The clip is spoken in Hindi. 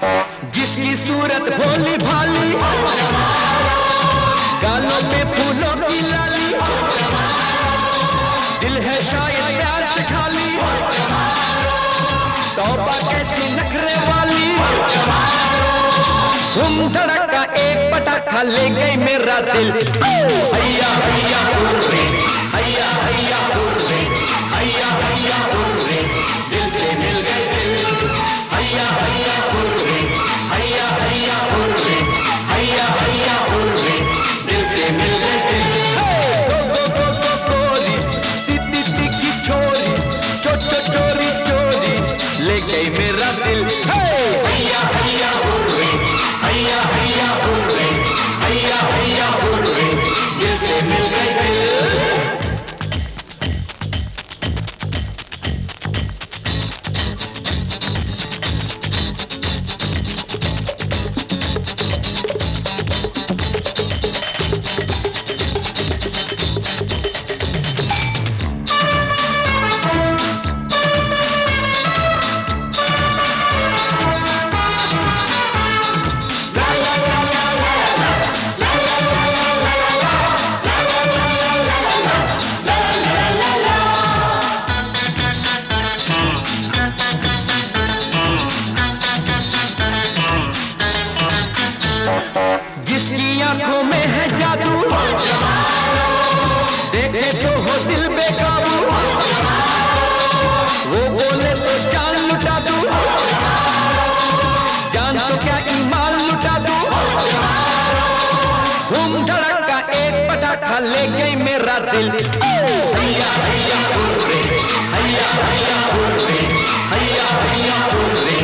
जिसकी सूरत भोली भाली, गालों पे फूलों की लाली, दिल है शायद प्यार से खाली, तौबा कैसी नखरे वाली। धूम धड़का एक पटाखा ले गई मेरा दिल। हैया हैया हुर्रे, हैया हैया हुर्रे, हैया हैया हुर्रे, दिल से मिल गए दिल। हैया हैया हुर्रे, हैया हैया हुर्रे, हैया हैया हुर्रे, दिल से मिल गए दिल। गो गो गो गो गोरी, ती ती ती की छोरी, चो चो चोरी चोरी, ले गई मेरा दिल। हैया हैया हुर्रे, हैया हैया हुर्रे, हैया हैया हुर्रे, दिल से मिल गए दिल। जिसकी आंखों में है जादू, देखे तो हो दिल बेकाबू, वो बोले तो जान लुटा दूं, जान तो क्या ईमान लुटा दूं। धूम धड़का एक पटाखा ले गई मेरा दिल। हैया हैया हुर्रे, हैया हैया हुर्रे, हैया हैया हुर्रे,